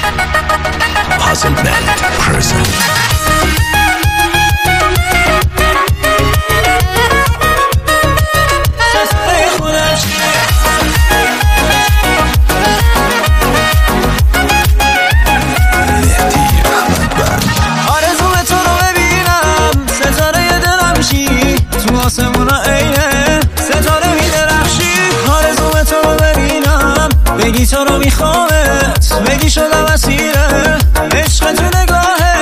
Puzzle Band present. آسمونا عینه ستاره میدرخشی آرزوم تو رو ببینم بگی تو رو میخوامت بگی شدم اسیره عشق تو نگاهه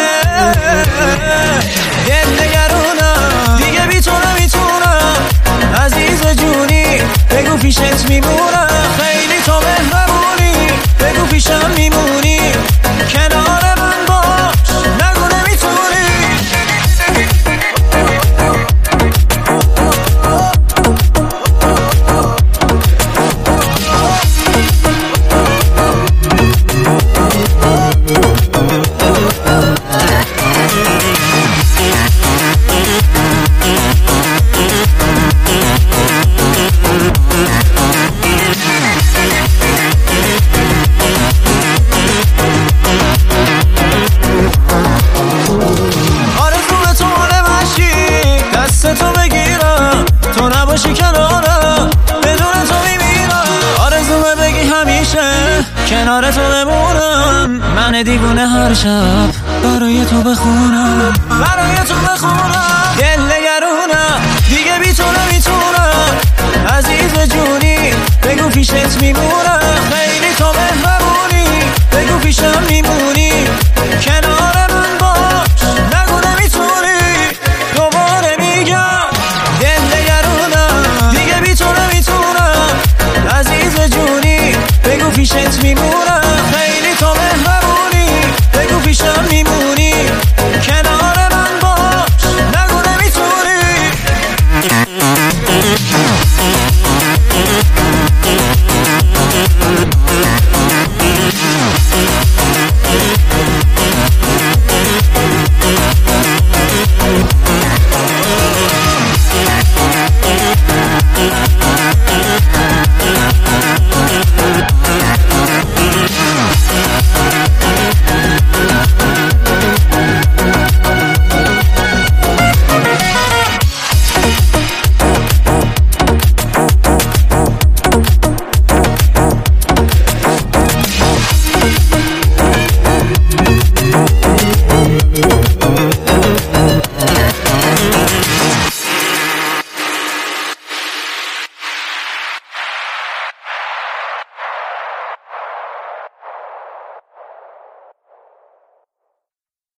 دل نگرونم دیگه بی تو نمیتونم عزیز جونی بگو پیشت میمونم خیلی تو مهربونی بگو پیشم میمونی کنار من باش نگو نمیتونی تو بگیرم تو نباشی کنارم بدون تو میمیرم آرزومه بگی همیشه کنار تو بمونم من دیوونه هر شب برای تو بخونم دل نگرونم دیگه بی تو نمیتونم عزیز جونی بگو پیشت میمونم